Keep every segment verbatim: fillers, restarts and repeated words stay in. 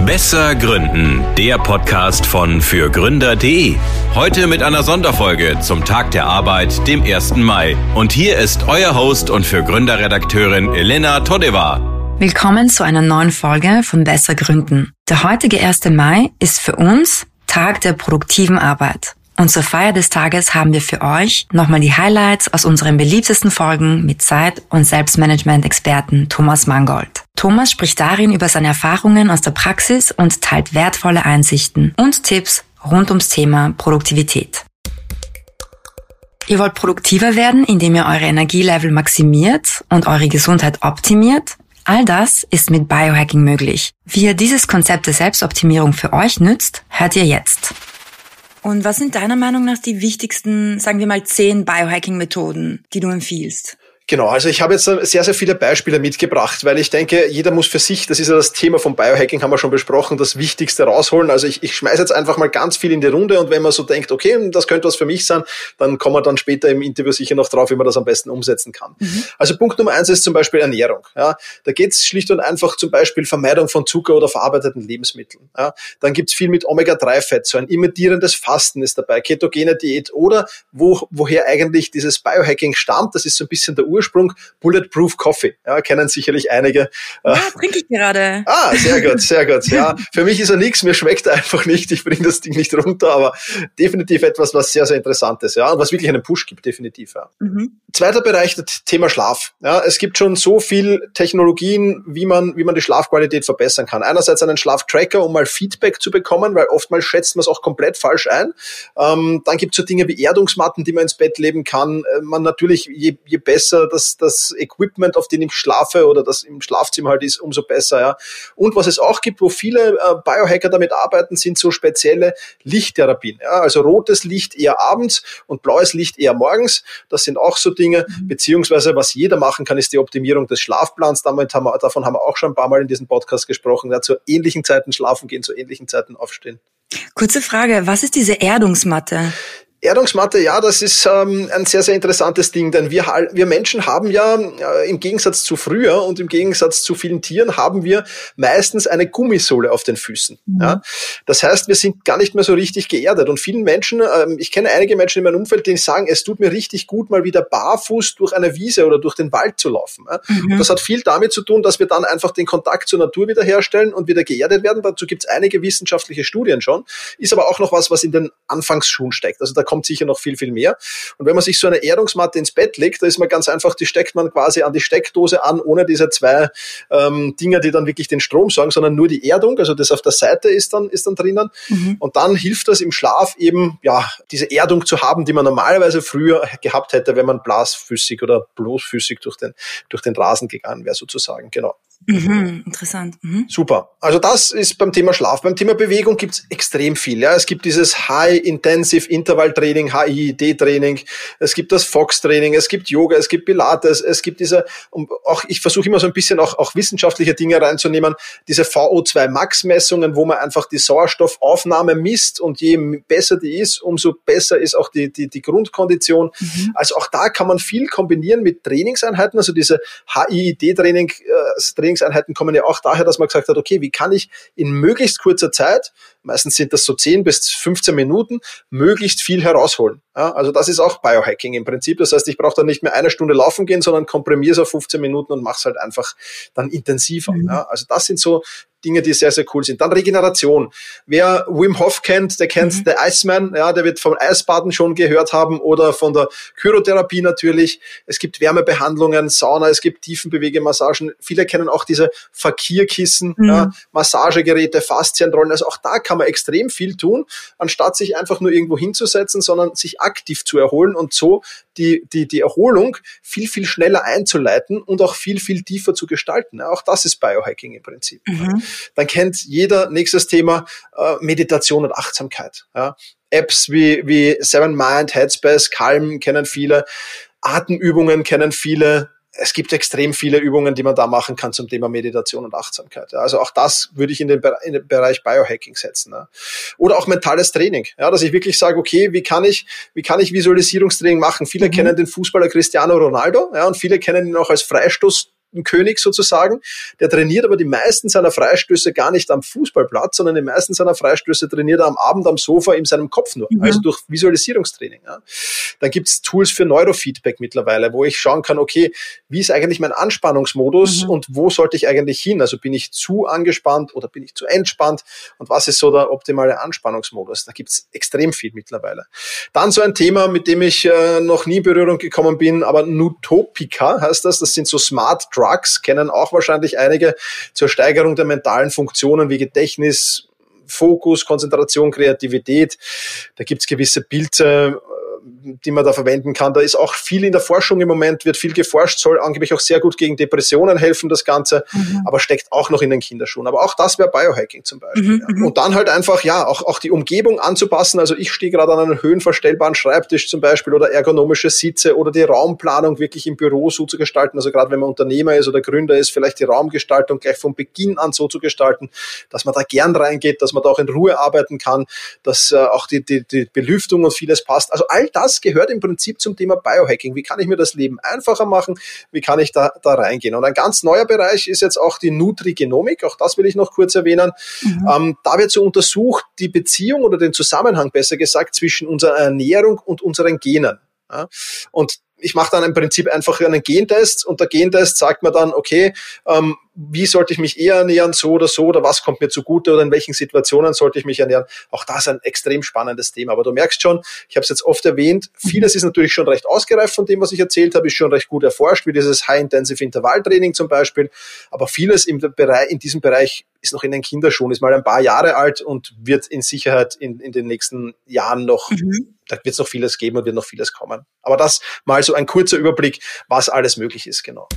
Besser Gründen, der Podcast von fürgründer punkt de. Heute mit einer Sonderfolge zum Tag der Arbeit, dem ersten Mai. Und hier ist euer Host und Fürgründer-Redakteurin Elena Todeva. Willkommen zu einer neuen Folge von Besser Gründen. Der heutige erste Mai ist für uns Tag der produktiven Arbeit. Und zur Feier des Tages haben wir für euch nochmal die Highlights aus unseren beliebtesten Folgen mit Zeit- und Selbstmanagement-Experten Thomas Mangold. Thomas spricht darin über seine Erfahrungen aus der Praxis und teilt wertvolle Einsichten und Tipps rund ums Thema Produktivität. Ihr wollt produktiver werden, indem ihr eure Energielevel maximiert und eure Gesundheit optimiert? All das ist mit Biohacking möglich. Wie ihr dieses Konzept der Selbstoptimierung für euch nützt, hört ihr jetzt. Und was sind deiner Meinung nach die wichtigsten, sagen wir mal, zehn Biohacking-Methoden, die du empfiehlst? Genau, also ich habe jetzt sehr, sehr viele Beispiele mitgebracht, weil ich denke, jeder muss für sich, das ist ja das Thema vom Biohacking, haben wir schon besprochen, das Wichtigste rausholen. Also ich, ich schmeiße jetzt einfach mal ganz viel in die Runde und wenn man so denkt, okay, das könnte was für mich sein, dann kommen wir dann später im Interview sicher noch drauf, wie man das am besten umsetzen kann. Mhm. Also Punkt Nummer eins ist zum Beispiel Ernährung. Ja, da geht es schlicht und einfach zum Beispiel Vermeidung von Zucker oder verarbeiteten Lebensmitteln. Ja, dann gibt es viel mit Omega drei Fett, so ein imitierendes Fasten ist dabei, ketogene Diät oder wo, woher eigentlich dieses Biohacking stammt, das ist so ein bisschen der Ursprung, Bulletproof Coffee. Ja, kennen sicherlich einige. Ja, trinke ich gerade. Ah, sehr gut, sehr gut. Ja, für mich ist er nichts, mir schmeckt er einfach nicht, ich bringe das Ding nicht runter, aber definitiv etwas, was sehr, sehr interessant ist, ja, und was wirklich einen Push gibt, definitiv, ja. Mhm. Zweiter Bereich, das Thema Schlaf. Ja, es gibt schon so viel Technologien, wie man, wie man die Schlafqualität verbessern kann. Einerseits einen Schlaftracker, um mal Feedback zu bekommen, weil oftmals schätzt man es auch komplett falsch ein. Ähm, dann gibt es so Dinge wie Erdungsmatten, die man ins Bett legen kann. Äh, man natürlich, je, je besser das, das Equipment, auf dem ich schlafe oder das im Schlafzimmer halt ist, umso besser, ja. Und was es auch gibt, wo viele äh, Biohacker damit arbeiten, sind so spezielle Lichttherapien. Ja, also rotes Licht eher abends und blaues Licht eher morgens. Das sind auch so Dinge, mhm. beziehungsweise was jeder machen kann, ist die Optimierung des Schlafplans. Damit haben wir, davon haben wir auch schon ein paar Mal in diesem Podcast gesprochen. Ja, zu ähnlichen Zeiten schlafen gehen, zu ähnlichen Zeiten aufstehen. Kurze Frage, was ist diese Erdungsmatte? Erdungsmatte, ja, das ist ähm, ein sehr, sehr interessantes Ding, denn wir, wir Menschen haben ja äh, im Gegensatz zu früher und im Gegensatz zu vielen Tieren haben wir meistens eine Gummisohle auf den Füßen. Mhm. Ja? Das heißt, wir sind gar nicht mehr so richtig geerdet und vielen Menschen, ähm, ich kenne einige Menschen in meinem Umfeld, die sagen, es tut mir richtig gut, mal wieder barfuß durch eine Wiese oder durch den Wald zu laufen. Ja? Mhm. Und das hat viel damit zu tun, dass wir dann einfach den Kontakt zur Natur wieder herstellen und wieder geerdet werden. Dazu gibt es einige wissenschaftliche Studien schon, ist aber auch noch was, was in den Anfangsschuhen steckt. Also da kommt sicher noch viel, viel mehr. Und wenn man sich so eine Erdungsmatte ins Bett legt, da ist man ganz einfach, die steckt man quasi an die Steckdose an, ohne diese zwei ähm, Dinger, die dann wirklich den Strom sorgen, sondern nur die Erdung, also das auf der Seite ist dann, ist dann drinnen. Mhm. Und dann hilft das im Schlaf eben, ja, diese Erdung zu haben, die man normalerweise früher gehabt hätte, wenn man blasfüßig oder bloßfüßig durch den, durch den Rasen gegangen wäre, sozusagen. Genau. Mhm, interessant. Mhm. Super. Also das ist beim Thema Schlaf. Beim Thema Bewegung gibt es extrem viel. Ja, es gibt dieses High-Intensive Intervall-Training, H I I D-Training. Es gibt das Fox-Training. Es gibt Yoga. Es gibt Pilates. Es gibt diese, und auch ich versuche immer so ein bisschen auch, auch wissenschaftliche Dinge reinzunehmen. Diese V O zwei Max-Messungen, wo man einfach die Sauerstoffaufnahme misst und je besser die ist, umso besser ist auch die die die Grundkondition. Mhm. Also auch da kann man viel kombinieren mit Trainingseinheiten. Also diese H I I D-Training äh, Trainingseinheiten kommen ja auch daher, dass man gesagt hat, okay, wie kann ich in möglichst kurzer Zeit, meistens sind das so zehn bis fünfzehn Minuten, möglichst viel herausholen. Ja, also das ist auch Biohacking im Prinzip. Das heißt, ich brauche dann nicht mehr eine Stunde laufen gehen, sondern komprimiere es auf fünfzehn Minuten und mache es halt einfach dann intensiver. Mhm. Ja, also das sind so Dinge, die sehr, sehr cool sind. Dann Regeneration. Wer Wim Hof kennt, der kennt mhm. The Iceman, ja, der wird vom Eisbaden schon gehört haben oder von der Chirotherapie natürlich. Es gibt Wärmebehandlungen, Sauna, es gibt Tiefenbewegemassagen. Viele kennen auch diese Fakir-Kissen, mhm. ja, Massagegeräte, Faszienrollen. Also auch da kann man extrem viel tun, anstatt sich einfach nur irgendwo hinzusetzen, sondern sich aktiv zu erholen und so die, die, die Erholung viel, viel schneller einzuleiten und auch viel, viel tiefer zu gestalten. Ja, auch das ist Biohacking im Prinzip. Mhm. Dann kennt jeder, nächstes Thema, äh, Meditation und Achtsamkeit. Ja. Apps wie, wie Seven Mind, Headspace, Calm kennen viele, Atemübungen kennen viele. Es gibt extrem viele Übungen, die man da machen kann zum Thema Meditation und Achtsamkeit. Ja. Also auch das würde ich in den, in den Bereich Biohacking setzen. Ja. Oder auch mentales Training, ja, dass ich wirklich sage, okay, wie kann ich, wie kann ich Visualisierungstraining machen? Viele mhm. kennen den Fußballer Cristiano Ronaldo, ja, und viele kennen ihn auch als Freistoß Torschützenkönig sozusagen. Der trainiert aber die meisten seiner Freistöße gar nicht am Fußballplatz, sondern die meisten seiner Freistöße trainiert er am Abend am Sofa in seinem Kopf nur, mhm. also durch Visualisierungstraining. Ja. Dann gibt's Tools für Neurofeedback mittlerweile, wo ich schauen kann, okay, wie ist eigentlich mein Anspannungsmodus mhm. und wo sollte ich eigentlich hin? Also bin ich zu angespannt oder bin ich zu entspannt und was ist so der optimale Anspannungsmodus? Da gibt's extrem viel mittlerweile. Dann so ein Thema, mit dem ich äh, noch nie in Berührung gekommen bin, aber Nootropica heißt das. Das sind so Smart Drugs, kennen auch wahrscheinlich einige, zur Steigerung der mentalen Funktionen wie Gedächtnis, Fokus, Konzentration, Kreativität. Da gibt's gewisse Pilze, die man da verwenden kann. Da ist auch viel in der Forschung im Moment, wird viel geforscht, soll angeblich auch sehr gut gegen Depressionen helfen, das Ganze, mhm. aber steckt auch noch in den Kinderschuhen. Aber auch das wäre Biohacking zum Beispiel. Mhm. Ja. Und dann halt einfach, ja, auch, auch die Umgebung anzupassen. Also ich stehe gerade an einem höhenverstellbaren Schreibtisch zum Beispiel oder ergonomische Sitze oder die Raumplanung wirklich im Büro so zu gestalten. Also gerade wenn man Unternehmer ist oder Gründer ist, vielleicht die Raumgestaltung gleich von Beginn an so zu gestalten, dass man da gern reingeht, dass man da auch in Ruhe arbeiten kann, dass äh, auch die, die, die Belüftung und vieles passt. Also all das gehört im Prinzip zum Thema Biohacking. Wie kann ich mir das Leben einfacher machen? Wie kann ich da, da reingehen? Und ein ganz neuer Bereich ist jetzt auch die Nutrigenomik. Auch das will ich noch kurz erwähnen. Mhm. Ähm, da wird so untersucht, die Beziehung oder den Zusammenhang, besser gesagt, zwischen unserer Ernährung und unseren Genen. Ja? Und ich mache dann im Prinzip einfach einen Gentest und der Gentest sagt mir dann, okay, ähm, wie sollte ich mich eher ernähren, so oder so, oder was kommt mir zugute oder in welchen Situationen sollte ich mich ernähren. Auch das ist ein extrem spannendes Thema. Aber du merkst schon, ich habe es jetzt oft erwähnt, vieles ist natürlich schon recht ausgereift von dem, was ich erzählt habe, ist schon recht gut erforscht, wie dieses High-Intensive-Intervalltraining zum Beispiel. Aber vieles im Bereich, in diesem Bereich ist noch in den Kinderschuhen, ist mal ein paar Jahre alt und wird in Sicherheit in, in den nächsten Jahren noch, mhm. da wird es noch vieles geben und wird noch vieles kommen. Aber das mal so ein kurzer Überblick, was alles möglich ist, genau.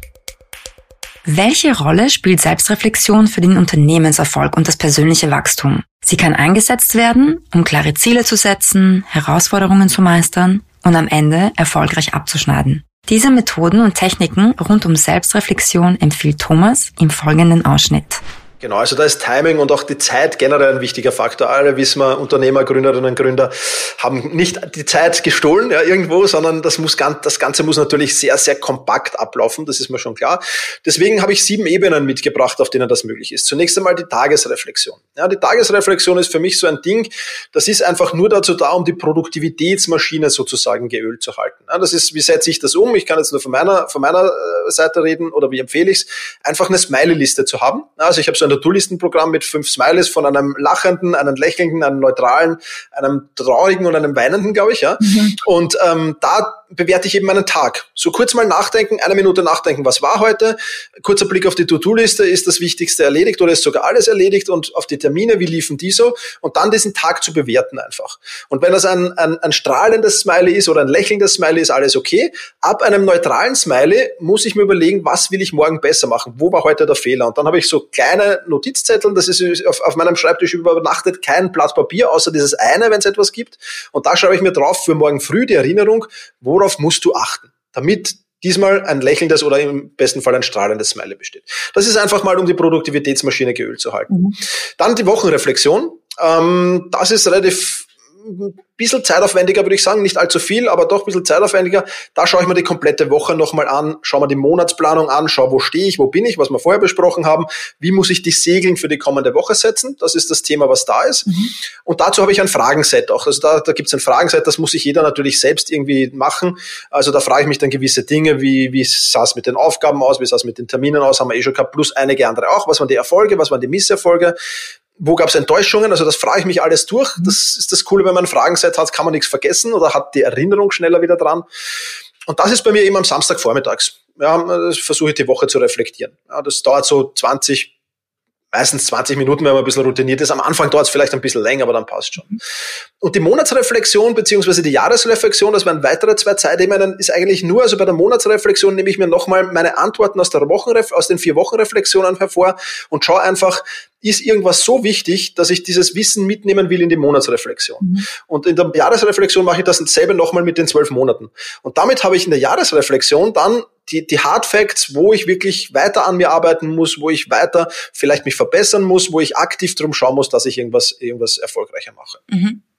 Welche Rolle spielt Selbstreflexion für den Unternehmenserfolg und das persönliche Wachstum? Sie kann eingesetzt werden, um klare Ziele zu setzen, Herausforderungen zu meistern und am Ende erfolgreich abzuschneiden. Diese Methoden und Techniken rund um Selbstreflexion empfiehlt Thomas im folgenden Ausschnitt. Genau, also da ist Timing und auch die Zeit generell ein wichtiger Faktor. Alle wissen wir, Unternehmer, Gründerinnen und Gründer haben nicht die Zeit gestohlen, ja, irgendwo, sondern das muss ganz, das Ganze muss natürlich sehr, sehr kompakt ablaufen. Das ist mir schon klar. Deswegen habe ich sieben Ebenen mitgebracht, auf denen das möglich ist. Zunächst einmal die Tagesreflexion. Ja, die Tagesreflexion ist für mich so ein Ding, das ist einfach nur dazu da, um die Produktivitätsmaschine sozusagen geölt zu halten. Ja, das ist, wie setze ich das um? Ich kann jetzt nur von meiner, von meiner Seite reden oder wie empfehle ich es? Einfach eine Smiley-Liste zu haben. Also ich habe so ein To-Do-Listenprogramm mit fünf Smileys von einem lachenden, einem lächelnden, einem neutralen, einem traurigen und einem weinenden, glaube ich, ja. Mhm. Und ähm, da bewerte ich eben meinen Tag. So kurz mal nachdenken, eine Minute nachdenken, was war heute? Kurzer Blick auf die To-Do-Liste, ist das Wichtigste erledigt oder ist sogar alles erledigt und auf die Termine, wie liefen die so? Und dann diesen Tag zu bewerten einfach. Und wenn das ein, ein, ein strahlendes Smiley ist oder ein lächelndes Smiley, ist alles okay. Ab einem neutralen Smiley muss ich mir überlegen, was will ich morgen besser machen? Wo war heute der Fehler? Und dann habe ich so kleine Notizzettel, das ist auf, auf meinem Schreibtisch übernachtet, kein Blatt Papier, außer dieses eine, wenn es etwas gibt. Und da schreibe ich mir drauf für morgen früh die Erinnerung, worauf musst du achten, damit diesmal ein lächelndes oder im besten Fall ein strahlendes Smiley besteht. Das ist einfach mal, um die Produktivitätsmaschine geölt zu halten. Mhm. Dann die Wochenreflexion. Ähm, das ist relativ ein bisschen zeitaufwendiger, würde ich sagen, nicht allzu viel, aber doch ein bisschen zeitaufwendiger. Da schaue ich mir die komplette Woche nochmal an, schaue mir die Monatsplanung an, schaue, wo stehe ich, wo bin ich, was wir vorher besprochen haben, wie muss ich die Segeln für die kommende Woche setzen, das ist das Thema, was da ist. Mhm. Und dazu habe ich ein Fragenset auch, also da, da gibt es ein Fragenset, das muss sich jeder natürlich selbst irgendwie machen, also da frage ich mich dann gewisse Dinge, wie, wie sah es mit den Aufgaben aus, wie sah es mit den Terminen aus, haben wir eh schon gehabt, plus einige andere auch, was waren die Erfolge, was waren die Misserfolge, wo gab es Enttäuschungen, also das frage ich mich alles durch. Das ist das Coole, wenn man ein Fragenset hat, kann man nichts vergessen oder hat die Erinnerung schneller wieder dran. Und das ist bei mir eben am Samstagvormittags. Ja, das versuche ich die Woche zu reflektieren. Ja, das dauert so zwanzig, meistens zwanzig Minuten, wenn man ein bisschen routiniert ist. Am Anfang dauert es vielleicht ein bisschen länger, aber dann passt schon. Und die Monatsreflexion beziehungsweise die Jahresreflexion, das wären weitere zwei Zeitebenen, ist eigentlich nur, also bei der Monatsreflexion nehme ich mir nochmal meine Antworten aus der Wochenref- aus den vier Wochenreflexionen hervor und schaue einfach, ist irgendwas so wichtig, dass ich dieses Wissen mitnehmen will in die Monatsreflexion. Mhm. Und in der Jahresreflexion mache ich das dasselbe nochmal mit den zwölf Monaten. Und damit habe ich in der Jahresreflexion dann die, die Hard Facts, wo ich wirklich weiter an mir arbeiten muss, wo ich weiter vielleicht mich verbessern muss, wo ich aktiv drum schauen muss, dass ich irgendwas, irgendwas erfolgreicher mache. Mhm.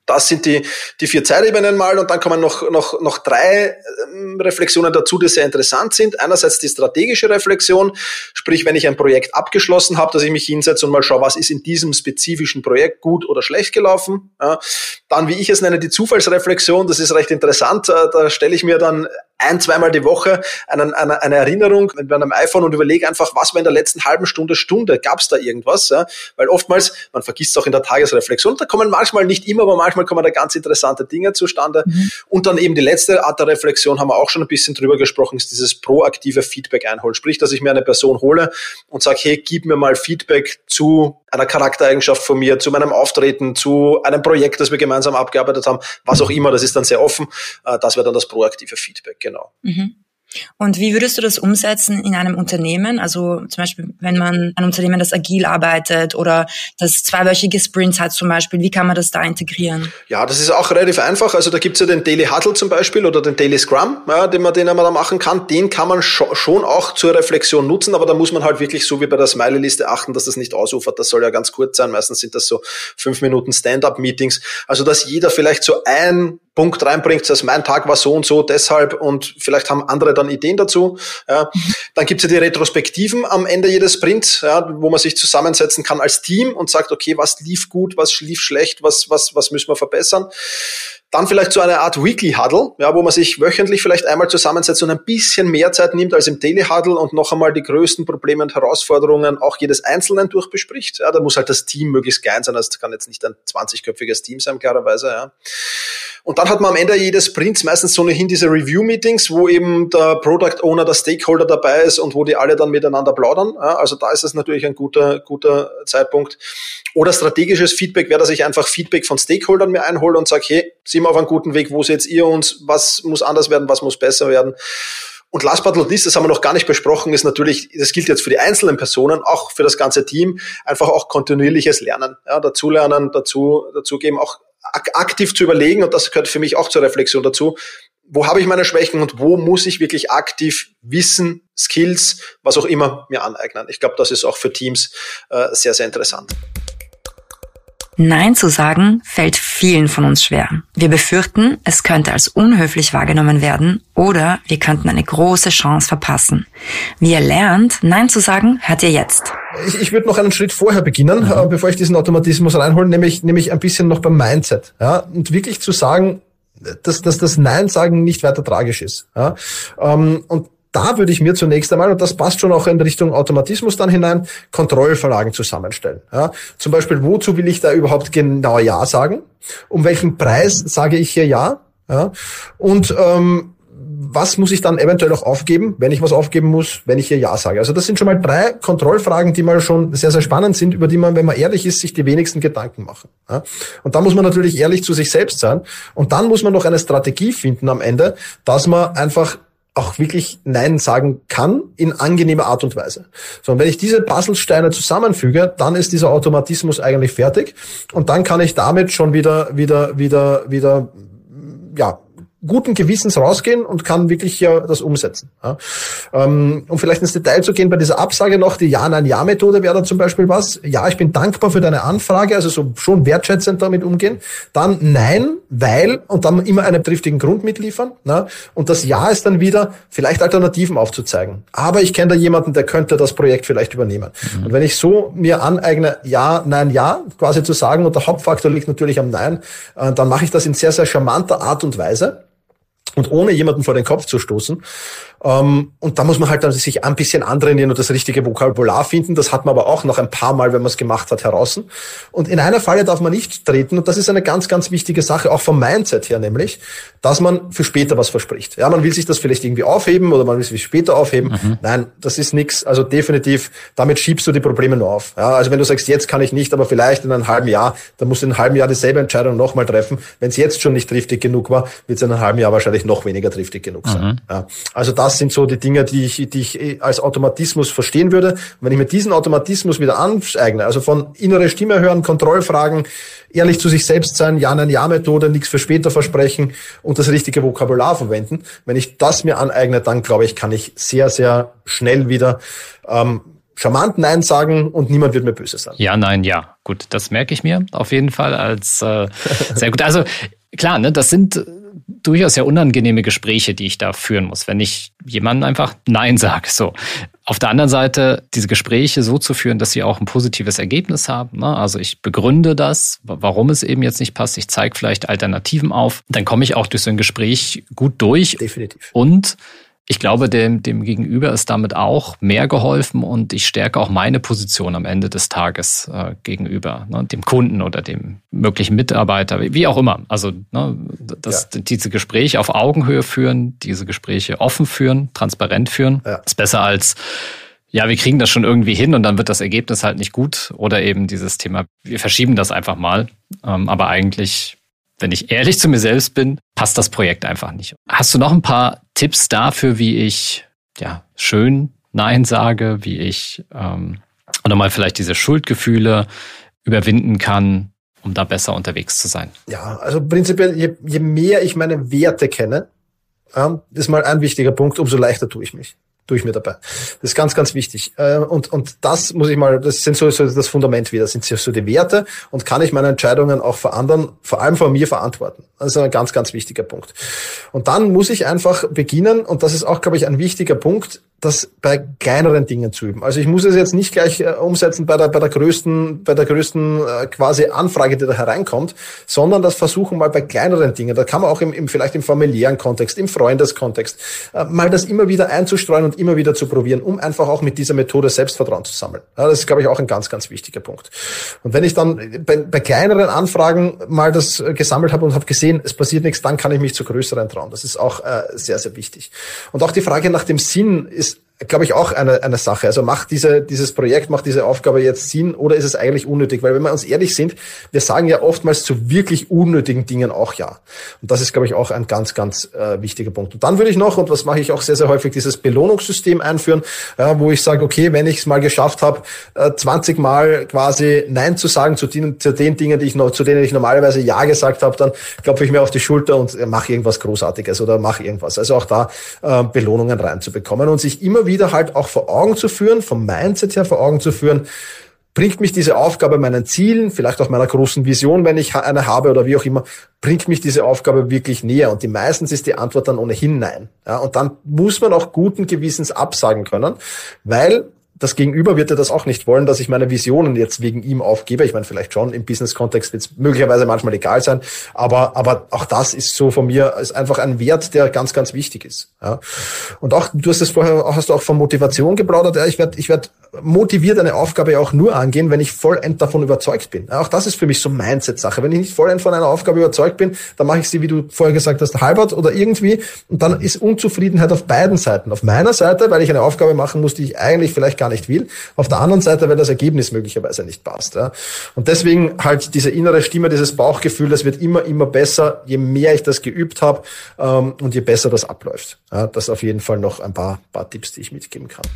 Das sind die, die vier Zeitebenen mal und dann kommen noch, noch, noch drei ähm, Reflexionen dazu, die sehr interessant sind. Einerseits die strategische Reflexion, sprich, wenn ich ein Projekt abgeschlossen habe, dass ich mich hinsetze und mal schaue, was ist in diesem spezifischen Projekt gut oder schlecht gelaufen. Ja. Dann, wie ich es nenne, die Zufallsreflexion, das ist recht interessant. Da stelle ich mir dann ein, zweimal die Woche eine, eine, eine Erinnerung mit einem iPhone und überlege einfach, was war in der letzten halben Stunde, Stunde, gab es da irgendwas? Ja? Weil oftmals, man vergisst es auch in der Tagesreflexion, da kommen manchmal nicht immer, aber manchmal kommen da ganz interessante Dinge zustande. Mhm. Und dann eben die letzte Art der Reflexion, haben wir auch schon ein bisschen drüber gesprochen, ist dieses proaktive Feedback einholen. Sprich, dass ich mir eine Person hole und sage, hey, gib mir mal Feedback zu einer Charaktereigenschaft von mir, zu meinem Auftreten, zu einem Projekt, das wir gemeinsam abgearbeitet haben, was auch immer, das ist dann sehr offen. Das wäre dann das proaktive Feedback. Genau. Mhm. Und wie würdest du das umsetzen in einem Unternehmen? Also zum Beispiel, wenn man ein Unternehmen, das agil arbeitet oder das zweiwöchige Sprints hat zum Beispiel, wie kann man das da integrieren? Ja, das ist auch relativ einfach. Also da gibt's ja den Daily Huddle zum Beispiel oder den Daily Scrum, ja, den man, den man da machen kann. Den kann man sch- schon auch zur Reflexion nutzen, aber da muss man halt wirklich so wie bei der Smiley-Liste achten, dass das nicht ausufert. Das soll ja ganz kurz sein. Meistens sind das so fünf Minuten Stand-up-Meetings. Also dass jeder vielleicht so ein Punkt reinbringt, dass mein Tag war so und so, deshalb und vielleicht haben andere dann Ideen dazu. Ja. Dann gibt's ja die Retrospektiven am Ende jedes Sprints, ja, wo man sich zusammensetzen kann als Team und sagt, okay, was lief gut, was lief schlecht, was was was müssen wir verbessern. Dann vielleicht so eine Art Weekly Huddle, ja, wo man sich wöchentlich vielleicht einmal zusammensetzt und ein bisschen mehr Zeit nimmt als im Daily Huddle und noch einmal die größten Probleme und Herausforderungen auch jedes Einzelnen durchbespricht. Ja, da muss halt das Team möglichst klein sein, das kann jetzt nicht ein zwanzigköpfiges Team sein, klarerweise, ja. Und dann hat man am Ende jedes Sprints meistens so ohnehin diese Review-Meetings, wo eben der Product Owner, der Stakeholder dabei ist und wo die alle dann miteinander plaudern. Ja, also da ist es natürlich ein guter, guter Zeitpunkt. Oder strategisches Feedback wäre, dass ich einfach Feedback von Stakeholdern mir einhole und sage, hey, sind wir auf einem guten Weg, wo seht ihr uns, was muss anders werden, was muss besser werden. Und last but not least, das haben wir noch gar nicht besprochen, ist natürlich, das gilt jetzt für die einzelnen Personen, auch für das ganze Team, einfach auch kontinuierliches Lernen, ja, dazulernen, dazu, dazu geben, auch aktiv zu überlegen, und das gehört für mich auch zur Reflexion dazu, wo habe ich meine Schwächen und wo muss ich wirklich aktiv Wissen, Skills, was auch immer mir aneignen. Ich glaube, das ist auch für Teams äh, sehr, sehr interessant. Nein zu sagen fällt vielen von uns schwer. Wir befürchten, es könnte als unhöflich wahrgenommen werden oder wir könnten eine große Chance verpassen. Wie ihr lernt, Nein zu sagen, hört ihr jetzt. Ich, ich würde noch einen Schritt vorher beginnen, mhm. äh, bevor ich diesen Automatismus reinhole, nämlich, nämlich ein bisschen noch beim Mindset. Ja, und wirklich zu sagen, dass, dass das Nein sagen nicht weiter tragisch ist. Ja, ähm, und da würde ich mir zunächst einmal, und das passt schon auch in Richtung Automatismus dann hinein, Kontrollfragen zusammenstellen. Ja, zum Beispiel, wozu will ich da überhaupt genau Ja sagen? Um welchen Preis sage ich hier Ja? Ja, und ähm, was muss ich dann eventuell auch aufgeben, wenn ich was aufgeben muss, wenn ich hier Ja sage? Also das sind schon mal drei Kontrollfragen, die mal schon sehr, sehr spannend sind, über die man, wenn man ehrlich ist, sich die wenigsten Gedanken machen. Ja? Und da muss man natürlich ehrlich zu sich selbst sein. Und dann muss man noch eine Strategie finden am Ende, dass man einfach auch wirklich Nein sagen kann in angenehmer Art und Weise. So, und wenn ich diese Puzzlesteine zusammenfüge, dann ist dieser Automatismus eigentlich fertig und dann kann ich damit schon wieder, wieder, wieder, wieder, ja, guten Gewissens rausgehen und kann wirklich ja das umsetzen. Ja. Ähm, um vielleicht ins Detail zu gehen, bei dieser Absage noch, die Ja-Nein-Ja-Methode wäre da zum Beispiel was. Ja, ich bin dankbar für deine Anfrage, also so schon wertschätzend damit umgehen. Dann Nein, weil, und dann immer einen triftigen Grund mitliefern. Ne? Und das Ja ist dann wieder, vielleicht Alternativen aufzuzeigen. Aber ich kenne da jemanden, der könnte das Projekt vielleicht übernehmen. Mhm. Und wenn ich so mir aneigne, Ja, Nein, Ja, quasi zu sagen, und der Hauptfaktor liegt natürlich am Nein, äh, dann mache ich das in sehr, sehr charmanter Art und Weise. Und ohne jemanden vor den Kopf zu stoßen. Ähm, und da muss man halt dann sich ein bisschen antrainieren und das richtige Vokabular finden. Das hat man aber auch noch ein paar Mal, wenn man es gemacht hat, heraus. Und in einer Falle darf man nicht treten. Und das ist eine ganz, ganz wichtige Sache, auch vom Mindset her nämlich, dass man für später was verspricht. Ja, man will sich das vielleicht irgendwie aufheben oder man will sich später aufheben. Mhm. Nein, das ist nix. Also definitiv, damit schiebst du die Probleme nur auf. Ja, also wenn du sagst, jetzt kann ich nicht, aber vielleicht in einem halben Jahr, dann musst du in einem halben Jahr dieselbe Entscheidung nochmal treffen. Wenn es jetzt schon nicht triftig genug war, wird es in einem halben Jahr wahrscheinlich noch weniger triftig genug sein. Mhm. Ja, also das sind so die Dinge, die ich, die ich als Automatismus verstehen würde. Und wenn ich mir diesen Automatismus wieder aneigne, also von innere Stimme hören, Kontrollfragen, ehrlich zu sich selbst sein, Ja-Nein-Ja-Methode, nichts für später versprechen und das richtige Vokabular verwenden. Wenn ich das mir aneigne, dann glaube ich, kann ich sehr, sehr schnell wieder ähm, charmant Nein sagen und niemand wird mir böse sein. Ja, nein, ja. Gut, das merke ich mir auf jeden Fall als äh, sehr gut. Also klar, ne, das sind durchaus ja unangenehme Gespräche, die ich da führen muss, wenn ich jemandem einfach Nein sage. So. Auf der anderen Seite, diese Gespräche so zu führen, dass sie auch ein positives Ergebnis haben. Ne? Also ich begründe das, warum es eben jetzt nicht passt. Ich zeige vielleicht Alternativen auf. Dann komme ich auch durch so ein Gespräch gut durch. Definitiv. Und ich glaube, dem, dem Gegenüber ist damit auch mehr geholfen und ich stärke auch meine Position am Ende des Tages äh, gegenüber, ne, dem Kunden oder dem möglichen Mitarbeiter, wie auch immer. Also ne, dass ja. diese Gespräche auf Augenhöhe führen, diese Gespräche offen führen, transparent führen, ja. ist besser als, ja, wir kriegen das schon irgendwie hin und dann wird das Ergebnis halt nicht gut. Oder eben dieses Thema, wir verschieben das einfach mal, ähm, aber eigentlich... Wenn ich ehrlich zu mir selbst bin, passt das Projekt einfach nicht. Hast du noch ein paar Tipps dafür, wie ich ja schön Nein sage, wie ich ähm, oder mal vielleicht diese Schuldgefühle überwinden kann, um da besser unterwegs zu sein? Ja, also prinzipiell, je, je mehr ich meine Werte kenne, ähm, ist mal ein wichtiger Punkt, umso leichter tue ich mich. Tue ich mir dabei. Das ist ganz, ganz wichtig. Und, und das muss ich mal, das sind so, so das Fundament wieder, das sind so die Werte und kann ich meine Entscheidungen auch vor anderen, vor allem vor mir verantworten. Das ist ein ganz, ganz wichtiger Punkt. Und dann muss ich einfach beginnen, und das ist auch, glaube ich, ein wichtiger Punkt, das bei kleineren Dingen zu üben. Also ich muss es jetzt nicht gleich äh, umsetzen bei der, bei der größten, bei der größten äh, quasi Anfrage, die da hereinkommt, sondern das versuchen mal bei kleineren Dingen. Da kann man auch im, im vielleicht im familiären Kontext, im Freundeskontext, äh, mal das immer wieder einzustreuen und immer wieder zu probieren, um einfach auch mit dieser Methode Selbstvertrauen zu sammeln. Ja, das ist, glaube ich, auch ein ganz, ganz wichtiger Punkt. Und wenn ich dann bei, bei kleineren Anfragen mal das äh, gesammelt habe und habe gesehen, es passiert nichts, dann kann ich mich zu größeren trauen. Das ist auch äh, sehr, sehr wichtig. Und auch die Frage nach dem Sinn ist, glaube ich, auch eine, eine Sache. Also macht diese, dieses Projekt, macht diese Aufgabe jetzt Sinn oder ist es eigentlich unnötig? Weil wenn wir uns ehrlich sind, wir sagen ja oftmals zu wirklich unnötigen Dingen auch ja. Und das ist, glaube ich, auch ein ganz, ganz äh, wichtiger Punkt. Und dann würde ich noch, und was mache ich auch sehr, sehr häufig, dieses Belohnungssystem einführen, ja, wo ich sage, okay, wenn ich es mal geschafft habe, äh, zwanzig Mal quasi Nein zu sagen zu den, zu den Dingen, die ich noch, zu denen ich normalerweise Ja gesagt habe, dann klopfe ich mir auf die Schulter und äh, mache irgendwas Großartiges oder mache irgendwas. Also auch da äh, Belohnungen reinzubekommen und sich immer wieder halt auch vor Augen zu führen, vom Mindset her vor Augen zu führen, bringt mich diese Aufgabe meinen Zielen, vielleicht auch meiner großen Vision, wenn ich eine habe oder wie auch immer, bringt mich diese Aufgabe wirklich näher? Und die meistens ist die Antwort dann ohnehin nein. Ja, und dann muss man auch guten Gewissens absagen können, weil das Gegenüber wird ja das auch nicht wollen, dass ich meine Visionen jetzt wegen ihm aufgebe. Ich meine, vielleicht schon im Business-Kontext wird es möglicherweise manchmal egal sein, aber aber auch das ist so von mir ist einfach ein Wert, der ganz, ganz wichtig ist. Ja. Und auch, du hast es vorher, hast du auch von Motivation geplaudert. Ja, ich werde ich werd motiviert eine Aufgabe auch nur angehen, wenn ich vollend davon überzeugt bin. Ja, auch das ist für mich so Mindset-Sache. Wenn ich nicht vollend von einer Aufgabe überzeugt bin, dann mache ich sie, wie du vorher gesagt hast, halbert oder irgendwie, und dann ist Unzufriedenheit auf beiden Seiten. Auf meiner Seite, weil ich eine Aufgabe machen muss, die ich eigentlich vielleicht gar nicht will. Auf der anderen Seite, weil das Ergebnis möglicherweise nicht passt. Ja. Und deswegen halt diese innere Stimme, dieses Bauchgefühl, das wird immer, immer besser, je mehr ich das geübt habe ähm, und je besser das abläuft. Ja, das ist auf jeden Fall noch ein paar, paar Tipps, die ich mitgeben kann.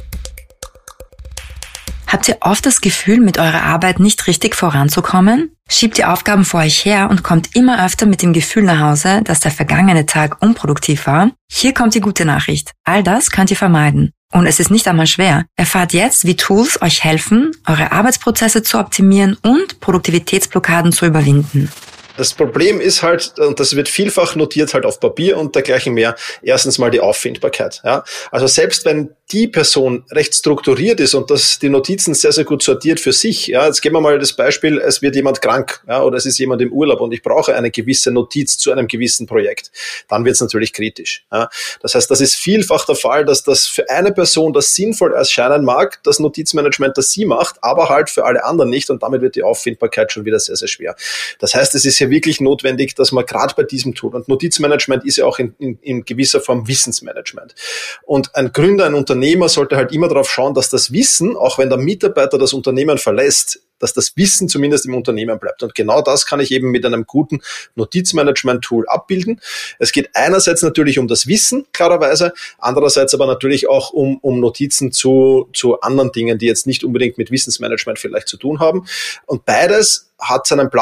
Habt ihr oft das Gefühl, mit eurer Arbeit nicht richtig voranzukommen? Schiebt die Aufgaben vor euch her und kommt immer öfter mit dem Gefühl nach Hause, dass der vergangene Tag unproduktiv war? Hier kommt die gute Nachricht. All das könnt ihr vermeiden. Und es ist nicht einmal schwer. Erfahrt jetzt, wie Tools euch helfen, eure Arbeitsprozesse zu optimieren und Produktivitätsblockaden zu überwinden. Das Problem ist halt, und das wird vielfach notiert halt auf Papier und dergleichen mehr, erstens mal die Auffindbarkeit. Ja? Also selbst wenn die Person recht strukturiert ist und das die Notizen sehr, sehr gut sortiert für sich, ja, jetzt geben wir mal das Beispiel, es wird jemand krank, ja, oder es ist jemand im Urlaub und ich brauche eine gewisse Notiz zu einem gewissen Projekt, dann wird es natürlich kritisch. Ja? Das heißt, das ist vielfach der Fall, dass das für eine Person das sinnvoll erscheinen mag, das Notizmanagement, das sie macht, aber halt für alle anderen nicht, und damit wird die Auffindbarkeit schon wieder sehr, sehr schwer. Das heißt, es ist ja wirklich notwendig, dass man gerade bei diesem Tool, und Notizmanagement ist ja auch in, in, in gewisser Form Wissensmanagement. Und ein Gründer, ein Unternehmer sollte halt immer darauf schauen, dass das Wissen, auch wenn der Mitarbeiter das Unternehmen verlässt, dass das Wissen zumindest im Unternehmen bleibt. Und genau das kann ich eben mit einem guten Notizmanagement-Tool abbilden. Es geht einerseits natürlich um das Wissen, klarerweise, andererseits aber natürlich auch um, um Notizen zu, zu anderen Dingen, die jetzt nicht unbedingt mit Wissensmanagement vielleicht zu tun haben. Und beides hat seinen Platz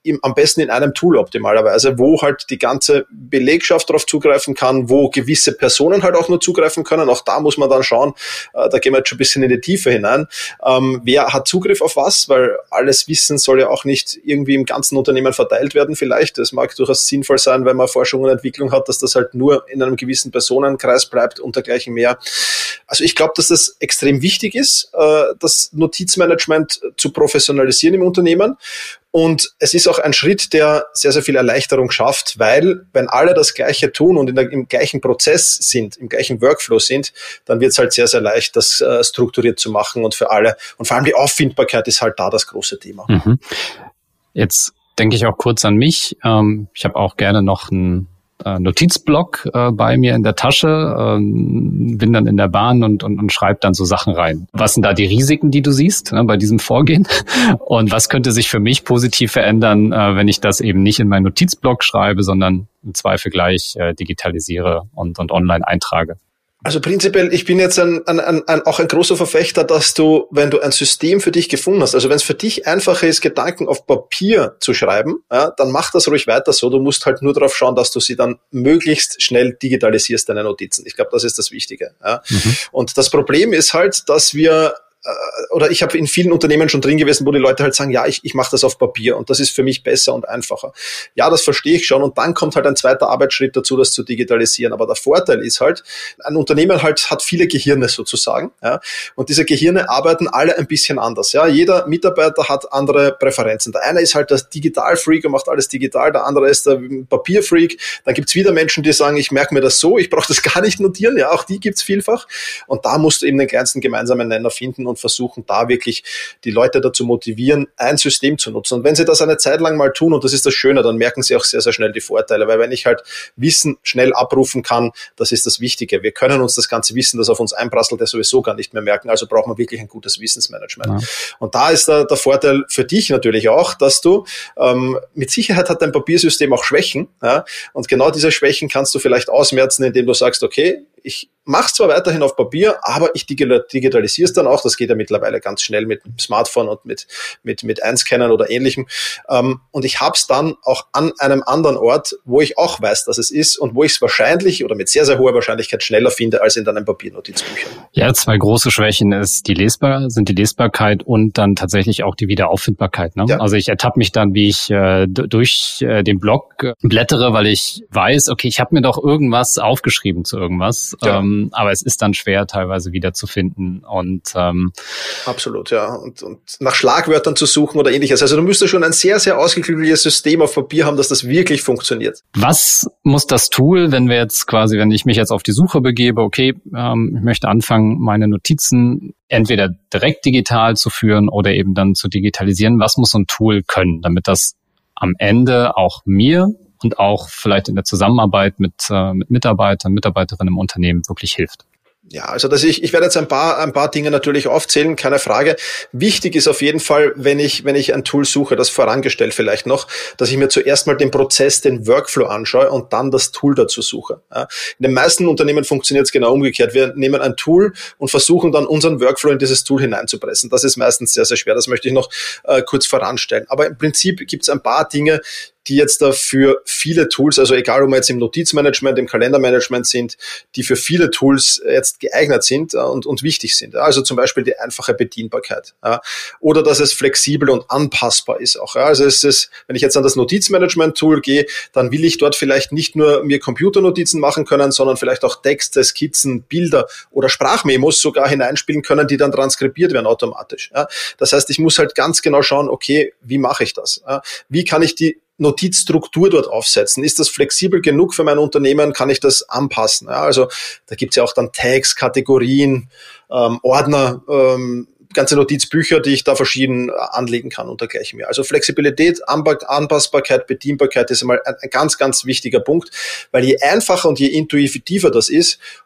im, am besten in einem Tool optimalerweise, wo halt die ganze Belegschaft darauf zugreifen kann, wo gewisse Personen halt auch nur zugreifen können. Auch da muss man dann schauen, äh, da gehen wir jetzt schon ein bisschen in die Tiefe hinein, ähm, wer hat Zugriff auf was, weil alles Wissen soll ja auch nicht irgendwie im ganzen Unternehmen verteilt werden vielleicht. Das mag durchaus sinnvoll sein, wenn man Forschung und Entwicklung hat, dass das halt nur in einem gewissen Personenkreis bleibt und dergleichen mehr. Also ich glaube, dass das extrem wichtig ist, äh, das Notizmanagement zu professionalisieren im Unternehmen. Und es ist auch ein Schritt, der sehr, sehr viel Erleichterung schafft, weil wenn alle das Gleiche tun und in der, im gleichen Prozess sind, im gleichen Workflow sind, dann wird es halt sehr, sehr leicht, das äh, strukturiert zu machen und für alle. Und vor allem die Auffindbarkeit ist halt da das große Thema. Mhm. Jetzt denke ich auch kurz an mich. Ähm, ich habe auch gerne noch ein Notizblock äh, bei mir in der Tasche, ähm, bin dann in der Bahn und, und, und schreibe dann so Sachen rein. Was sind da die Risiken, die du siehst, ne, bei diesem Vorgehen? Und was könnte sich für mich positiv verändern, äh, wenn ich das eben nicht in meinen Notizblock schreibe, sondern im Zweifel gleich äh, digitalisiere und, und online eintrage? Also prinzipiell, ich bin jetzt ein, ein, ein, ein, auch ein großer Verfechter, dass du, wenn du ein System für dich gefunden hast, also wenn es für dich einfacher ist, Gedanken auf Papier zu schreiben, ja, dann mach das ruhig weiter so. Du musst halt nur darauf schauen, dass du sie dann möglichst schnell digitalisierst, deine Notizen. Ich glaube, das ist das Wichtige. Ja. Mhm. Und das Problem ist halt, dass wir oder ich habe in vielen Unternehmen schon drin gewesen, wo die Leute halt sagen, ja, ich, ich mache das auf Papier und das ist für mich besser und einfacher. Ja, das verstehe ich schon und dann kommt halt ein zweiter Arbeitsschritt dazu, das zu digitalisieren. Aber der Vorteil ist halt, ein Unternehmen halt hat viele Gehirne sozusagen, ja, und diese Gehirne arbeiten alle ein bisschen anders. Ja, jeder Mitarbeiter hat andere Präferenzen. Der eine ist halt der Digital-Freak und macht alles digital, der andere ist der Papier-Freak. Dann gibt's wieder Menschen, die sagen, ich merke mir das so, ich brauche das gar nicht notieren. Ja, auch die gibt's vielfach. Und da musst du eben den kleinsten gemeinsamen Nenner finden und versuchen, da wirklich die Leute dazu motivieren, ein System zu nutzen. Und wenn sie das eine Zeit lang mal tun, und das ist das Schöne, dann merken sie auch sehr, sehr schnell die Vorteile, weil wenn ich halt Wissen schnell abrufen kann, das ist das Wichtige. Wir können uns das ganze Wissen, das auf uns einprasselt, ja sowieso gar nicht mehr merken, also brauchen wir wirklich ein gutes Wissensmanagement. Ja. Und da ist der, der Vorteil für dich natürlich auch, dass du, ähm, mit Sicherheit hat dein Papiersystem auch Schwächen, ja, und genau diese Schwächen kannst du vielleicht ausmerzen, indem du sagst, okay, ich mache es zwar weiterhin auf Papier, aber ich digitalisiere es dann auch. Das geht ja mittlerweile ganz schnell mit dem Smartphone und mit mit mit Einscannen oder Ähnlichem. Ähm, und ich habe es dann auch an einem anderen Ort, wo ich auch weiß, dass es ist und wo ich es wahrscheinlich oder mit sehr, sehr hoher Wahrscheinlichkeit schneller finde als in deinem Papiernotizbüchern. Ja, zwei große Schwächen ist die Lesbar, sind die Lesbarkeit und dann tatsächlich auch die Wiederauffindbarkeit. Ne? Ja. Also ich ertappe mich dann, wie ich äh, durch äh, den Blog äh, blättere, weil ich weiß, okay, ich habe mir doch irgendwas aufgeschrieben zu irgendwas. Ja. Ähm, aber es ist dann schwer, teilweise wieder zu finden. Und ähm, absolut, ja. Und, und nach Schlagwörtern zu suchen oder ähnliches. Also du müsstest schon ein sehr, sehr ausgeklügeltes System auf Papier haben, dass das wirklich funktioniert. Was muss das Tool, wenn wir jetzt quasi, wenn ich mich jetzt auf die Suche begebe, okay, ähm, ich möchte anfangen, meine Notizen entweder direkt digital zu führen oder eben dann zu digitalisieren. Was muss so ein Tool können, damit das am Ende auch mir und auch vielleicht in der Zusammenarbeit mit, äh, mit Mitarbeitern, Mitarbeiterinnen im Unternehmen wirklich hilft? Ja, also dass ich, ich werde jetzt ein paar, ein paar Dinge natürlich aufzählen, keine Frage. Wichtig ist auf jeden Fall, wenn ich, wenn ich ein Tool suche, das vorangestellt vielleicht noch, dass ich mir zuerst mal den Prozess, den Workflow anschaue und dann das Tool dazu suche. Ja, in den meisten Unternehmen funktioniert es genau umgekehrt. Wir nehmen ein Tool und versuchen dann unseren Workflow in dieses Tool hineinzupressen. Das ist meistens sehr, sehr schwer. Das möchte ich noch äh, kurz voranstellen. Aber im Prinzip gibt es ein paar Dinge, die jetzt da für viele Tools, also egal ob wir jetzt im Notizmanagement, im Kalendermanagement sind, die für viele Tools jetzt geeignet sind und, und wichtig sind. Also zum Beispiel die einfache Bedienbarkeit. Ja. Oder dass es flexibel und anpassbar ist auch. Ja. Also es ist, wenn ich jetzt an das Notizmanagement-Tool gehe, dann will ich dort vielleicht nicht nur mir Computernotizen machen können, sondern vielleicht auch Texte, Skizzen, Bilder oder Sprachmemos sogar hineinspielen können, die dann transkribiert werden automatisch. Ja. Das heißt, ich muss halt ganz genau schauen, okay, wie mache ich das? Ja. Wie kann ich die Notizstruktur dort aufsetzen? Ist das flexibel genug für mein Unternehmen? Kann ich das anpassen? Ja, also da gibt's ja auch dann Tags, Kategorien, ähm, Ordner, ähm, ganze Notizbücher, die ich da verschieden anlegen kann und dergleichen mehr. Also Flexibilität, Anpassbarkeit, Bedienbarkeit ist einmal ein, ein ganz, ganz wichtiger Punkt, weil je einfacher und je intuitiver das ist,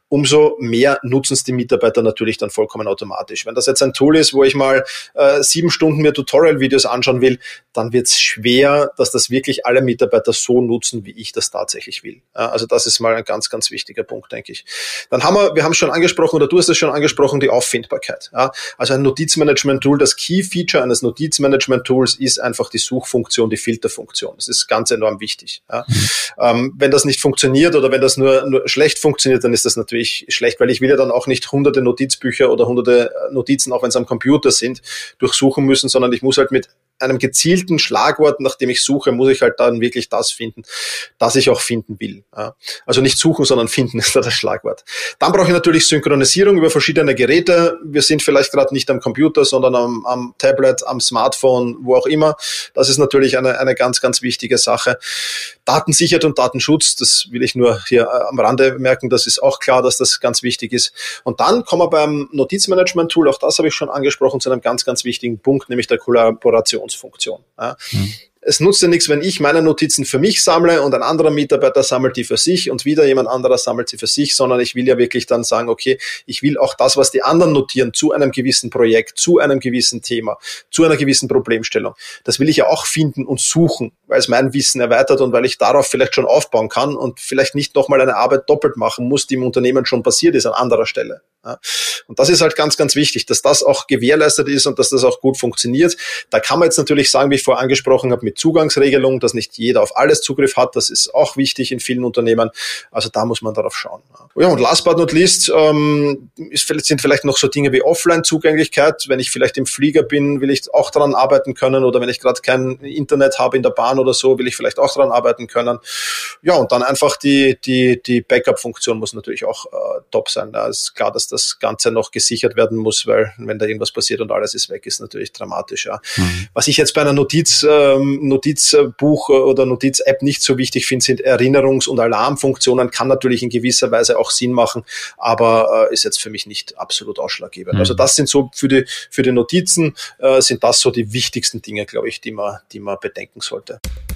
umso mehr nutzen es die Mitarbeiter natürlich dann vollkommen automatisch. Wenn das jetzt ein Tool ist, wo ich mal äh, sieben Stunden mir Tutorial-Videos anschauen will, dann wird es schwer, dass das wirklich alle Mitarbeiter so nutzen, wie ich das tatsächlich will. Ja, also das ist mal ein ganz, ganz wichtiger Punkt, denke ich. Dann haben wir, wir haben es schon angesprochen, oder du hast es schon angesprochen, die Auffindbarkeit. Ja, also ein Notizmanagement-Tool, das Key-Feature eines Notizmanagement-Tools ist einfach die Suchfunktion, die Filterfunktion. Das ist ganz enorm wichtig. Ja. Mhm. Ähm, wenn das nicht funktioniert oder wenn das nur, nur schlecht funktioniert, dann ist das natürlich schlecht, weil ich will ja dann auch nicht hunderte Notizbücher oder hunderte Notizen, auch wenn es am Computer sind, durchsuchen müssen, sondern ich muss halt mit einem gezielten Schlagwort, nach dem ich suche, muss ich halt dann wirklich das finden, das ich auch finden will. Ja. Also nicht suchen, sondern finden ist da das Schlagwort. Dann brauche ich natürlich Synchronisierung über verschiedene Geräte. Wir sind vielleicht gerade nicht am Computer, sondern am, am Tablet, am Smartphone, wo auch immer. Das ist natürlich eine, eine ganz, ganz wichtige Sache. Datensicherheit und Datenschutz, das will ich nur hier am Rande merken, das ist auch klar, dass das ganz wichtig ist. Und dann kommen wir beim Notizmanagement-Tool, auch das habe ich schon angesprochen, zu einem ganz, ganz wichtigen Punkt, nämlich der Kollaboration. Funktion. Ja. Mhm. Es nutzt ja nichts, wenn ich meine Notizen für mich sammle und ein anderer Mitarbeiter sammelt die für sich und wieder jemand anderer sammelt sie für sich, sondern ich will ja wirklich dann sagen, okay, ich will auch das, was die anderen notieren zu einem gewissen Projekt, zu einem gewissen Thema, zu einer gewissen Problemstellung, das will ich ja auch finden und suchen, weil es mein Wissen erweitert und weil ich darauf vielleicht schon aufbauen kann und vielleicht nicht nochmal eine Arbeit doppelt machen muss, die im Unternehmen schon passiert ist an anderer Stelle. Ja. Und das ist halt ganz, ganz wichtig, dass das auch gewährleistet ist und dass das auch gut funktioniert. Da kann man jetzt natürlich sagen, wie ich vorher angesprochen habe, mit Zugangsregelung, dass nicht jeder auf alles Zugriff hat. Das ist auch wichtig in vielen Unternehmen. Also da muss man darauf schauen. Ja, und last but not least ähm, ist, sind vielleicht noch so Dinge wie Offline-Zugänglichkeit. Wenn ich vielleicht im Flieger bin, will ich auch daran arbeiten können. Oder wenn ich gerade kein Internet habe in der Bahn oder so, will ich vielleicht auch daran arbeiten können. Ja, und dann einfach die, die, die Backup-Funktion muss natürlich auch äh, top sein. Da ist klar, dass das Ganze noch gesichert werden muss, weil wenn da irgendwas passiert und alles ist weg, ist natürlich dramatisch. Ja. Mhm. Was ich jetzt bei einer Notiz ähm, Notizbuch oder Notiz-App nicht so wichtig finde, sind Erinnerungs- und Alarmfunktionen, kann natürlich in gewisser Weise auch Sinn machen, aber äh, ist jetzt für mich nicht absolut ausschlaggebend. Mhm. Also das sind so für die, für die Notizen, äh, sind das so die wichtigsten Dinge, glaube ich, die man, die man bedenken sollte.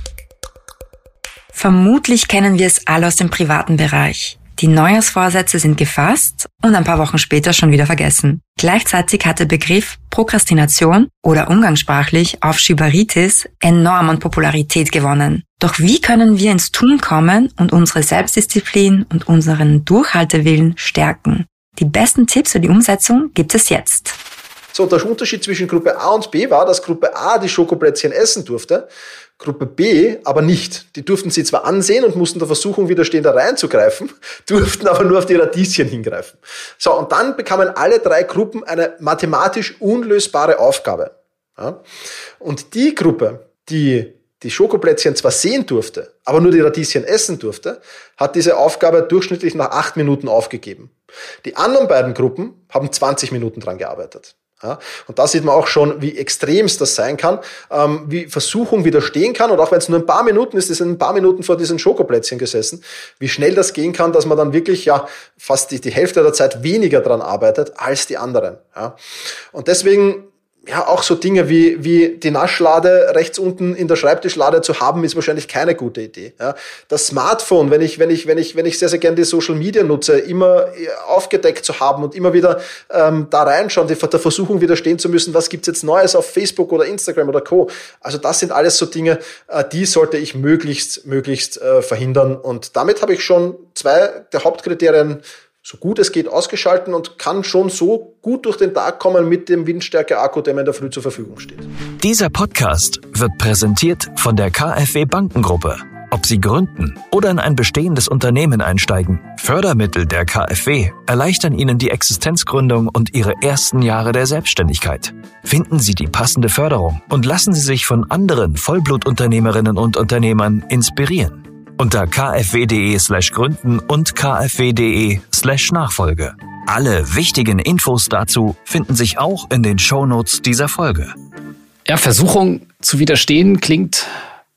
Vermutlich kennen wir es alle aus dem privaten Bereich. Die Neujahrsvorsätze sind gefasst und ein paar Wochen später schon wieder vergessen. Gleichzeitig hat der Begriff Prokrastination oder umgangssprachlich Aufschieberitis enorm an Popularität gewonnen. Doch wie können wir ins Tun kommen und unsere Selbstdisziplin und unseren Durchhaltewillen stärken? Die besten Tipps für die Umsetzung gibt es jetzt. So, der Unterschied zwischen Gruppe A und B war, dass Gruppe A die Schokoplätzchen essen durfte, Gruppe B aber nicht. Die durften sie zwar ansehen und mussten der Versuchung widerstehen, da reinzugreifen, durften aber nur auf die Radieschen hingreifen. So, und dann bekamen alle drei Gruppen eine mathematisch unlösbare Aufgabe. Ja? Und die Gruppe, die die Schokoplätzchen zwar sehen durfte, aber nur die Radieschen essen durfte, hat diese Aufgabe durchschnittlich nach acht Minuten aufgegeben. Die anderen beiden Gruppen haben zwanzig Minuten dran gearbeitet. Ja, und da sieht man auch schon, wie extremst das sein kann, ähm, wie Versuchung widerstehen kann. Und auch wenn es nur ein paar Minuten ist, ist ein paar Minuten vor diesen Schokoplätzchen gesessen, wie schnell das gehen kann, dass man dann wirklich ja fast die, die Hälfte der Zeit weniger dran arbeitet als die anderen. Ja. Und deswegen ja, auch so Dinge wie, wie die Naschlade rechts unten in der Schreibtischlade zu haben, ist wahrscheinlich keine gute Idee. Ja. Das Smartphone, wenn ich, wenn ich, wenn ich, wenn ich sehr, sehr gerne die Social Media nutze, immer aufgedeckt zu haben und immer wieder ähm, da reinschauen, die, der Versuchung widerstehen zu müssen, was gibt's jetzt Neues auf Facebook oder Instagram oder Co. Also das sind alles so Dinge, äh, die sollte ich möglichst, möglichst äh, verhindern. Und damit habe ich schon zwei der Hauptkriterien so gut es geht ausgeschalten und kann schon so gut durch den Tag kommen mit dem Windstärke-Akku, der mir in der Früh zur Verfügung steht. Dieser Podcast wird präsentiert von der KfW Bankengruppe. Ob Sie gründen oder in ein bestehendes Unternehmen einsteigen, Fördermittel der KfW erleichtern Ihnen die Existenzgründung und Ihre ersten Jahre der Selbstständigkeit. Finden Sie die passende Förderung und lassen Sie sich von anderen Vollblutunternehmerinnen und Unternehmern inspirieren. Unter kfw.de slash gründen und kfw.de slash Nachfolge. Alle wichtigen Infos dazu finden sich auch in den Shownotes dieser Folge. Ja, Versuchung zu widerstehen klingt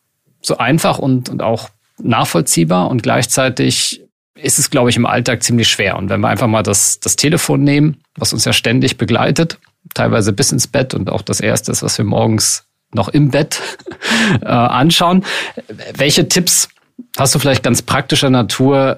so einfach und, und auch nachvollziehbar und gleichzeitig ist es, glaube ich, im Alltag ziemlich schwer. Und wenn wir einfach mal das, das Telefon nehmen, was uns ja ständig begleitet, teilweise bis ins Bett und auch das Erste ist, was wir morgens noch im Bett äh, anschauen. Welche Tipps hast du vielleicht ganz praktischer Natur,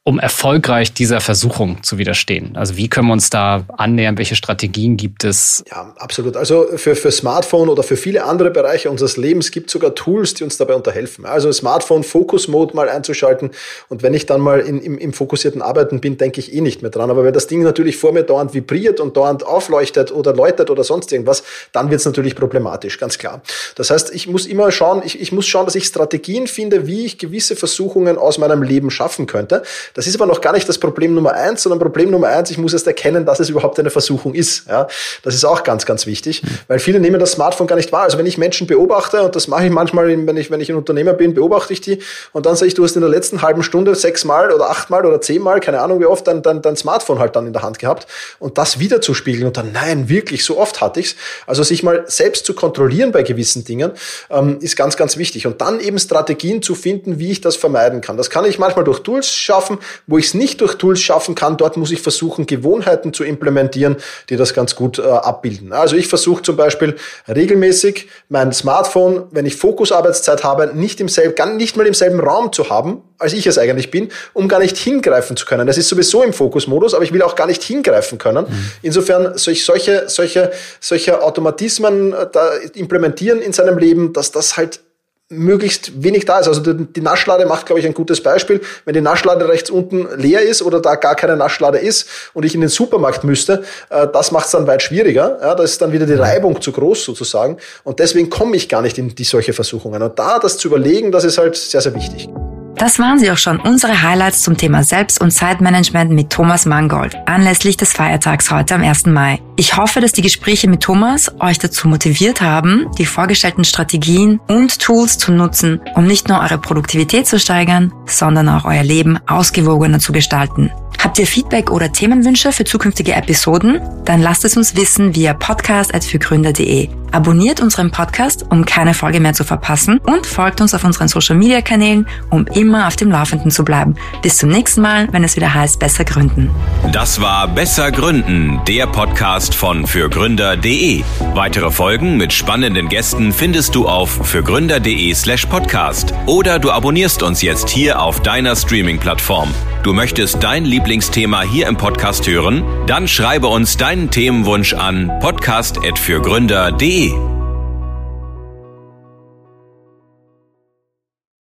um erfolgreich dieser Versuchung zu widerstehen? Also wie können wir uns da annähern? Welche Strategien gibt es? Ja, absolut. Also für, für Smartphone oder für viele andere Bereiche unseres Lebens gibt es sogar Tools, die uns dabei unterhelfen. Also Smartphone Focus Mode mal einzuschalten, und wenn ich dann mal in, im, im fokussierten Arbeiten bin, denke ich eh nicht mehr dran. Aber wenn das Ding natürlich vor mir dauernd vibriert und dauernd aufleuchtet oder läutet oder sonst irgendwas, dann wird es natürlich problematisch, ganz klar. Das heißt, ich muss immer schauen, ich, ich muss schauen, dass ich Strategien finde, wie ich gewisse Versuchungen aus meinem Leben schaffen könnte. Das ist aber noch gar nicht das Problem Nummer eins, sondern Problem Nummer eins, ich muss erst erkennen, dass es überhaupt eine Versuchung ist. Ja, das ist auch ganz, ganz wichtig, weil viele nehmen das Smartphone gar nicht wahr. Also wenn ich Menschen beobachte, und das mache ich manchmal, wenn ich, wenn ich ein Unternehmer bin, beobachte ich die, und dann sage ich, du hast in der letzten halben Stunde sechsmal oder achtmal oder zehnmal, keine Ahnung wie oft, dein, dein, dein Smartphone halt dann in der Hand gehabt, und das wieder zu spiegeln und dann, nein, wirklich, so oft hatte ich's. Also sich mal selbst zu kontrollieren bei gewissen Dingen, ähm, ist ganz, ganz wichtig. Und dann eben Strategien zu finden, wie ich das vermeiden kann. Das kann ich manchmal durch Tools schaffen, wo ich es nicht durch Tools schaffen kann, dort muss ich versuchen, Gewohnheiten zu implementieren, die das ganz gut äh, abbilden. Also ich versuche zum Beispiel regelmäßig mein Smartphone, wenn ich Fokusarbeitszeit habe, nicht im selben, gar nicht mal im selben Raum zu haben, als ich es eigentlich bin, um gar nicht hingreifen zu können. Das ist sowieso im Fokusmodus, aber ich will auch gar nicht hingreifen können. Mhm. Insofern soll ich solche, solche, solche Automatismen da implementieren in seinem Leben, dass das halt möglichst wenig da ist. Also die, die Naschlade macht, glaube ich, ein gutes Beispiel. Wenn die Naschlade rechts unten leer ist oder da gar keine Naschlade ist und ich in den Supermarkt müsste, äh, das macht es dann weit schwieriger. Ja, da ist dann wieder die Reibung zu groß sozusagen. Und deswegen komme ich gar nicht in die solche Versuchungen. Und da das zu überlegen, das ist halt sehr, sehr wichtig. Das waren sie auch schon, unsere Highlights zum Thema Selbst- und Zeitmanagement mit Thomas Mangold, anlässlich des Feiertags heute am ersten Mai. Ich hoffe, dass die Gespräche mit Thomas euch dazu motiviert haben, die vorgestellten Strategien und Tools zu nutzen, um nicht nur eure Produktivität zu steigern, sondern auch euer Leben ausgewogener zu gestalten. Habt ihr Feedback oder Themenwünsche für zukünftige Episoden? Dann lasst es uns wissen via podcast at fürgründer punkt de. Abonniert unseren Podcast, um keine Folge mehr zu verpassen, und folgt uns auf unseren Social-Media-Kanälen, um immer auf dem Laufenden zu bleiben. Bis zum nächsten Mal, wenn es wieder heißt Besser Gründen. Das war Besser Gründen, der Podcast von fürgründer punkt de. Weitere Folgen mit spannenden Gästen findest du auf fürgründer punkt de slash podcast oder du abonnierst uns jetzt hier auf deiner Streaming-Plattform. Du möchtest dein Lieblingsthema hier im Podcast hören? Dann schreibe uns deinen Themenwunsch an podcast at fürgründer punkt de.